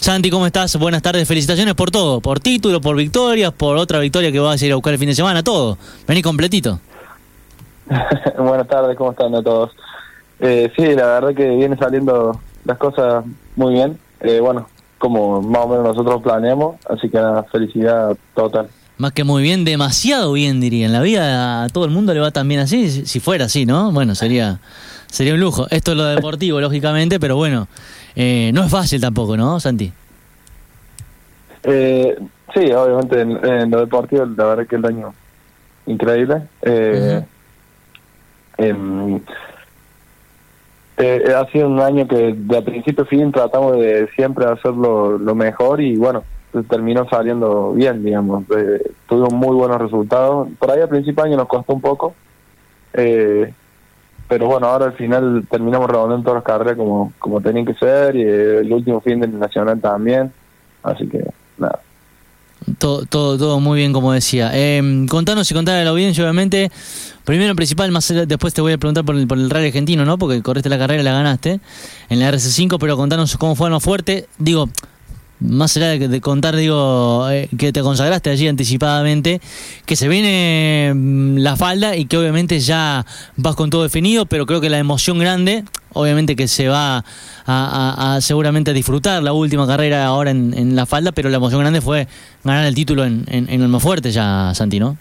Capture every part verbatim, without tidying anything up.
Santi, ¿cómo estás? Buenas tardes, felicitaciones por todo, por título, por victorias, por otra victoria que vas a ir a buscar el fin de semana, todo. Vení completito. Buenas tardes, ¿cómo están a todos? Eh, sí, la verdad que vienen saliendo las cosas muy bien, eh, bueno, como más o menos nosotros planeamos, así que nada, felicidad total. Más que muy bien, demasiado bien diría. En la vida a todo el mundo le va tan bien así, si, si fuera así, ¿no? Bueno, sería sería un lujo. Esto es lo deportivo, lógicamente, pero bueno, eh, no es fácil tampoco, ¿no, Santi? Eh, sí, obviamente en, en lo deportivo la verdad que el año increíble. Eh, uh-huh. eh, eh, ha sido un año que de principio a fin tratamos de siempre hacerlo lo mejor y bueno, terminó saliendo bien, digamos. Eh, tuvimos muy buenos resultados. Por ahí al principio de año nos costó un poco, eh, pero bueno, ahora al final terminamos redondeando todas las carreras como, como tenían que ser y eh, el último fin del Nacional también. Así que nada. Todo, todo, todo muy bien, como decía. Eh, contanos y contar a la audiencia, obviamente. Primero, principal, más allá, después te voy a preguntar por el, por el Rally Argentino, ¿no? Porque corriste la carrera y la ganaste en la R C cinco, pero contanos cómo fue Almafuerte. Digo, más allá de, de contar, digo, eh, que te consagraste allí anticipadamente, que se viene mm, la falda y que obviamente ya vas con todo definido, pero creo que la emoción grande, obviamente que se va a, a, a seguramente a disfrutar la última carrera ahora en, en la falda, pero la emoción grande fue ganar el título en, en, en Almafuerte ya, Santi, ¿no?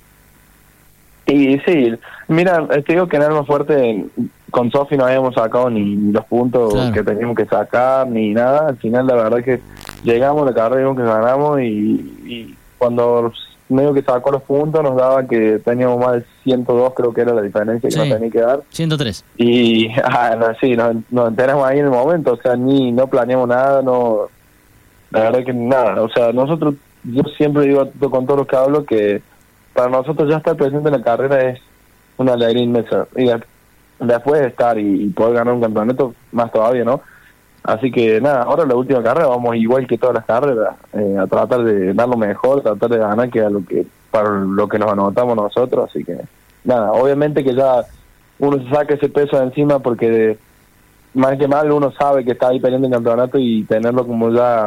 Y sí, mira, te digo que en Almafuerte con Sofi no habíamos sacado ni los puntos claro. que teníamos que sacar, ni nada. Al final la verdad es que llegamos a la carrera, vimos que ganamos y, y cuando medio que sacó los puntos nos daba que teníamos más de ciento dos, creo que era la diferencia que sí, nos tenía que dar. ciento tres. Y ah, no, sí, nos, nos enteramos ahí en el momento, o sea, ni no planeamos nada, no, la verdad que nada. O sea, nosotros, yo siempre digo con todos los que hablo que para nosotros ya estar presente en la carrera es una alegría inmensa. Y después de estar y, y poder ganar un campeonato, más todavía, ¿no? Así que nada, ahora la última carrera vamos igual que todas las carreras, eh, a tratar de dar lo mejor, tratar de ganar que a lo que para lo que nos anotamos nosotros. Así que nada, obviamente que ya uno se saca ese peso de encima porque de, más que mal uno sabe que está ahí peleando el campeonato y tenerlo como ya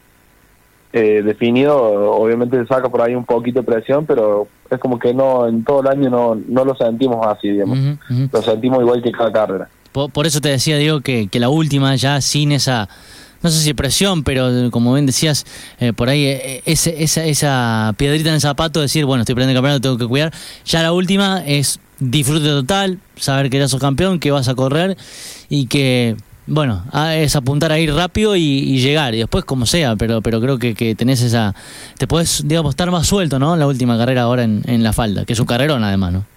Eh, definido, obviamente se saca por ahí un poquito de presión, pero es como que no en todo el año no no lo sentimos así, digamos. Uh-huh, uh-huh. Lo sentimos igual que cada carrera. Por, por eso te decía, Diego, que, que la última ya sin esa, no sé si presión, pero como bien decías, eh, por ahí eh, ese, esa esa piedrita en el zapato, decir, bueno, estoy perdiendo el campeonato, tengo que cuidar. Ya la última es disfrute total, saber que ya sos campeón, que vas a correr y que... Bueno, es apuntar a ir rápido y, y llegar, y después como sea, pero pero creo que, que tenés esa... Te podés, digamos, estar más suelto, ¿no? En la última carrera ahora en, en la falda, que es un carrerón además, ¿no?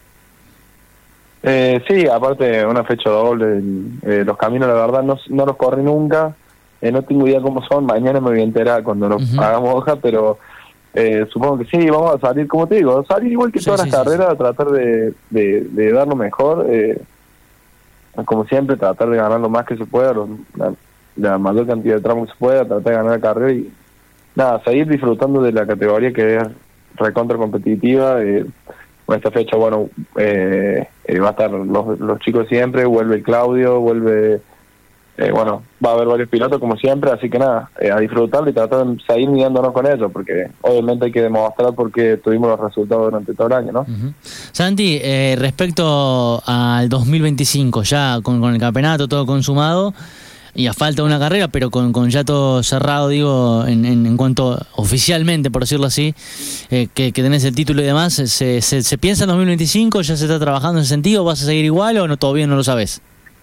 Eh, sí, aparte una fecha doble, eh, los caminos la verdad no, no los corrí nunca, eh, no tengo idea cómo son, mañana me voy a enterar cuando los uh-huh. hagamos hoja, pero eh, supongo que sí, vamos a salir, como te digo, salir igual que sí, todas sí, las sí, carreras, sí. tratar de, de, de dar lo mejor, eh, como siempre, tratar de ganar lo más que se pueda, lo, la, la mayor cantidad de tramos que se pueda, tratar de ganar la carrera y nada, seguir disfrutando de la categoría que es recontra competitiva. Eh, con esta fecha, bueno, eh, eh, va a estar los, los chicos siempre, vuelve el Claudio, vuelve, eh, bueno, va a haber varios pilotos como siempre, así que nada, eh, a disfrutarlo y tratar de seguir midiéndonos con ellos, porque obviamente hay que demostrar por qué tuvimos los resultados durante todo el año, ¿no? Uh-huh. Santi, eh, respecto al dos mil veinticinco, ya con, con el campeonato todo consumado, y a falta de una carrera, pero con, con ya todo cerrado, digo, en, en, en cuanto oficialmente, por decirlo así, eh, que, que tenés el título y demás, ¿se, se, ¿se piensa en dos mil veinticinco? ¿Ya se está trabajando en ese sentido? ¿Vas a seguir igual o no, todavía no lo sabes?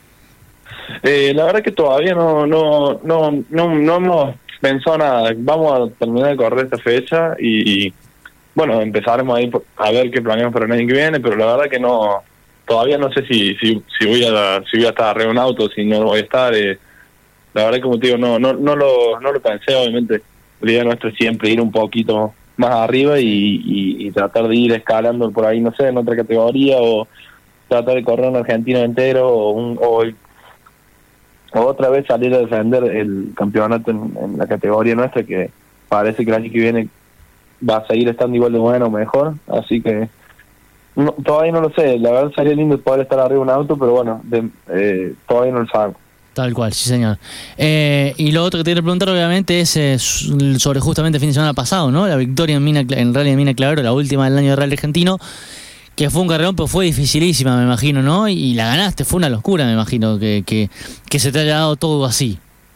Eh, la verdad que todavía no no no no no hemos pensado nada. Vamos a terminar de correr esta fecha y, y bueno, empezaremos ahí a ver qué planeamos para el año que viene, pero la verdad que no, todavía no sé si si, si voy a si voy a estar arriba de un auto, si no voy a estar. Eh, la verdad que, como te digo, no no no lo no lo pensé. Obviamente la idea nuestra es siempre ir un poquito más arriba y, y, y tratar de ir escalando por ahí, no sé, en otra categoría, o tratar de correr un argentino entero o un o el, otra vez salir a defender el campeonato en, en la categoría nuestra, que parece que el año que viene va a seguir estando igual de bueno o mejor, así que no, todavía no lo sé. La verdad sería lindo poder estar arriba de un auto, pero bueno, de, eh, todavía no lo sabemos. Tal cual, sí señor. Eh, y lo otro que te quiero preguntar obviamente es eh, sobre justamente el fin de semana pasado, ¿no? La victoria en, Mina, en Rally de Mina Clavero, la última del año de Rally Argentino, que fue un carrerón, pero fue dificilísima, me imagino, ¿no? Y, y la ganaste, fue una locura, me imagino, que, que, que se te haya dado todo así.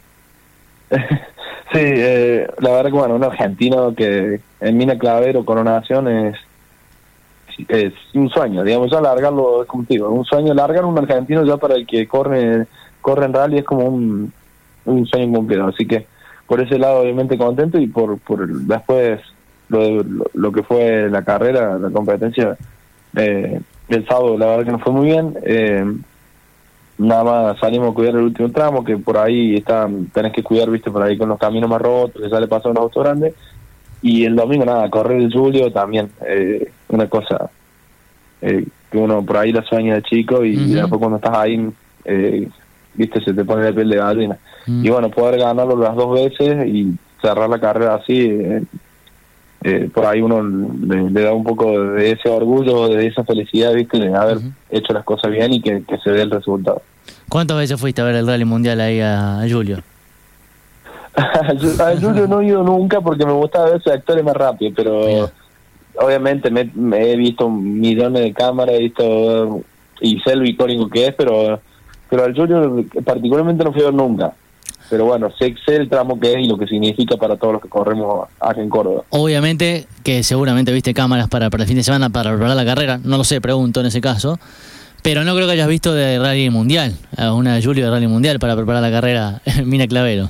Sí, eh, la verdad que bueno, un argentino que en Mina Clavero, coronación, es, es un sueño, digamos, ya largarlo, es como te digo, un sueño, largar un argentino ya para el que corre corre en rally es como un, un sueño cumplido, así que por ese lado obviamente contento y por por el, después lo, de, lo, lo que fue la carrera, la competencia eh, del sábado, la verdad que nos fue muy bien. Eh, nada más salimos a cuidar el último tramo, que por ahí está, tenés que cuidar, viste, por ahí con los caminos más rotos, que sale pasando un auto grande, y el domingo nada, correr el Julio también, eh, una cosa eh, que uno por ahí la sueña de chico y, uh-huh. y después cuando estás ahí eh, viste, se te pone la piel de gallina. Mm. Y bueno, poder ganarlo las dos veces y cerrar la carrera así, eh, eh, por ahí uno le, le da un poco de ese orgullo, de esa felicidad, viste, de haber uh-huh. hecho las cosas bien y que, que se dé el resultado. ¿Cuántas veces fuiste a ver el Rally Mundial ahí a, a Julio? A Julio no he ido nunca porque me gustaba ver sus actores más rápido, pero yeah. obviamente me, me he visto millones de cámaras, he visto y sé lo icónico que es, pero pero al Julio particularmente no fui a ver nunca. Pero bueno, sé, sé el tramo que es y lo que significa para todos los que corremos acá en Córdoba. Obviamente que seguramente viste cámaras para, para el fin de semana para preparar la carrera, no lo sé, pregunto en ese caso, pero no creo que hayas visto de Rally Mundial, una de Julio de Rally Mundial para preparar la carrera en Mina Clavero.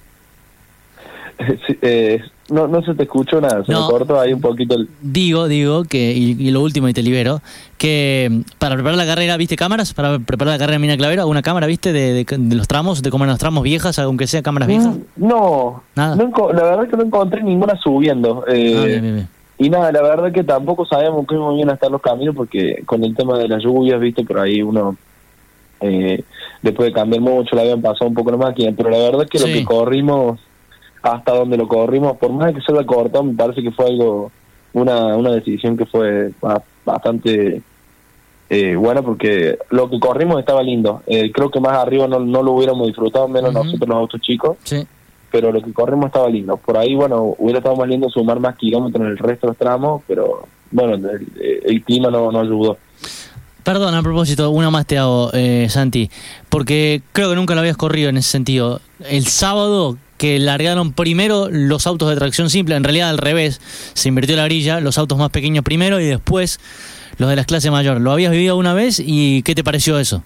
Sí, eh, no no se te escuchó nada, se no, me cortó ahí un poquito el... Digo, digo, que y, y lo último y te libero, que para preparar la carrera, ¿viste cámaras? Para preparar la carrera en Mina Clavero, ¿alguna cámara, viste, de, de, de los tramos, de cómo eran los tramos viejas, aunque sea cámaras viejas? No, nada. No, la verdad que no encontré ninguna subiendo. Eh, ah, bien, bien, bien. Y nada, la verdad que tampoco sabemos cómo iban a estar los caminos, porque con el tema de las lluvias, viste, por ahí uno... Eh, después de cambiar mucho, la habían pasado un poco la máquina, pero la verdad es que sí. Lo que corrimos... hasta donde lo corrimos, por más que se haya cortado, me parece que fue algo, una una decisión que fue bastante eh, buena, porque lo que corrimos estaba lindo. Eh, creo que más arriba no, no lo hubiéramos disfrutado, menos uh-huh. nosotros los autos chicos, sí. Pero lo que corrimos estaba lindo. Por ahí, bueno, hubiera estado más lindo sumar más kilómetros en el resto de los tramos, pero bueno, el, el clima no, no ayudó. Perdón, a propósito, una más te hago, eh, Santi, porque creo que nunca lo habías corrido en ese sentido. El sábado... que largaron primero los autos de tracción simple, en realidad al revés, se invirtió la grilla, los autos más pequeños primero y después los de las clases mayor. ¿Lo habías vivido una vez y qué te pareció eso?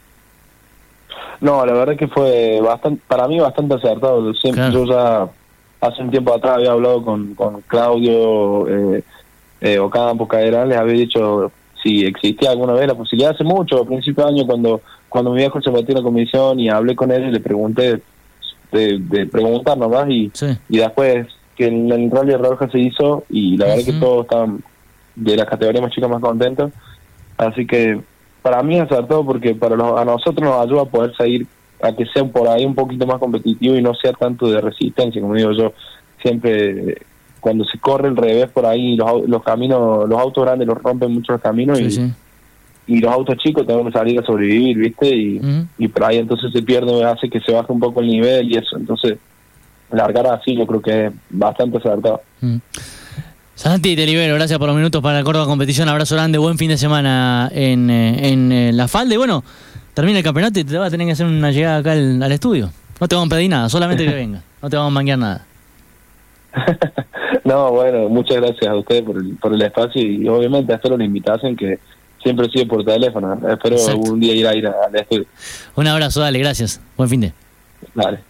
No, la verdad que fue bastante, para mí bastante acertado. Siempre, claro. Yo ya hace un tiempo atrás había hablado con, con Claudio eh, eh, Ocampo, Caderán, les había dicho si existía alguna vez la posibilidad, hace mucho, a principio de año, cuando, cuando mi viejo se metió en la comisión y hablé con él y le pregunté de, de preguntar nomás y, sí. y después que el, el Rally de Roja se hizo y la uh-huh. verdad que todos estaban de las categorías más chicas más contentos, así que para mí es acertado porque para los, a nosotros nos ayuda a poder seguir a que sea por ahí un poquito más competitivo y no sea tanto de resistencia, como digo yo, siempre cuando se corre el revés por ahí los, los caminos, los autos grandes los rompen mucho los caminos sí, y sí. y los autos chicos tenemos que salir a sobrevivir, ¿viste? Y, uh-huh. y por ahí entonces se pierde, hace que se baje un poco el nivel y eso. Entonces, largar así yo creo que es bastante acertado. Uh-huh. Santi, te libero. Gracias por los minutos para la Córdoba Competición. Abrazo grande. Buen fin de semana en, en, en La Falda. Y bueno, termina el campeonato y te vas a tener que hacer una llegada acá al, al estudio. No te vamos a pedir nada, solamente que venga. No te vamos a manguear nada. No, bueno, muchas gracias a ustedes por el, por el espacio y obviamente espero la invitación que siempre sigue por teléfono. Espero Exacto. algún día ir a ir al estudio. Un abrazo, dale, gracias. Buen fin de. Dale.